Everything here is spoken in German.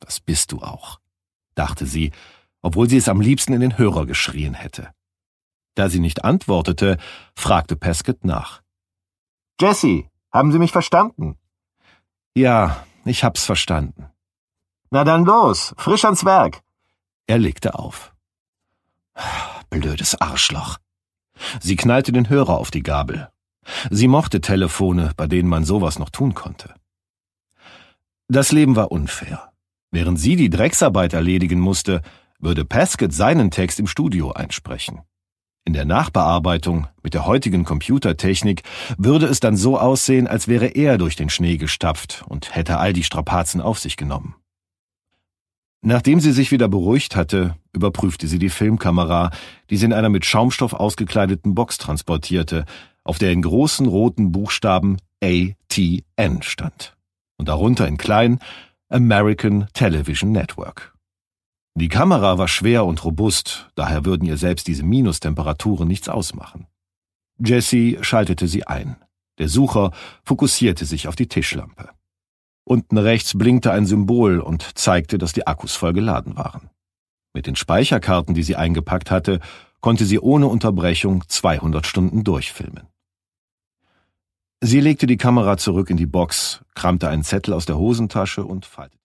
das bist du auch, dachte sie, obwohl sie es am liebsten in den Hörer geschrien hätte. Da sie nicht antwortete, fragte Pescott nach. »Jessie, haben Sie mich verstanden?« »Ja, ich hab's verstanden.« »Na dann los, frisch ans Werk.« Er legte auf. Blödes Arschloch. Sie knallte den Hörer auf die Gabel. Sie mochte Telefone, bei denen man sowas noch tun konnte. Das Leben war unfair. Während sie die Drecksarbeit erledigen musste, würde Pescott seinen Text im Studio einsprechen. In der Nachbearbeitung mit der heutigen Computertechnik würde es dann so aussehen, als wäre er durch den Schnee gestapft und hätte all die Strapazen auf sich genommen. Nachdem sie sich wieder beruhigt hatte, überprüfte sie die Filmkamera, die sie in einer mit Schaumstoff ausgekleideten Box transportierte, auf der in großen roten Buchstaben ATN stand und darunter in klein American Television Network. Die Kamera war schwer und robust, daher würden ihr selbst diese Minustemperaturen nichts ausmachen. Jessie schaltete sie ein. Der Sucher fokussierte sich auf die Tischlampe. Unten rechts blinkte ein Symbol und zeigte, dass die Akkus voll geladen waren. Mit den Speicherkarten, die sie eingepackt hatte, konnte sie ohne Unterbrechung 200 Stunden durchfilmen. Sie legte die Kamera zurück in die Box, kramte einen Zettel aus der Hosentasche und faltete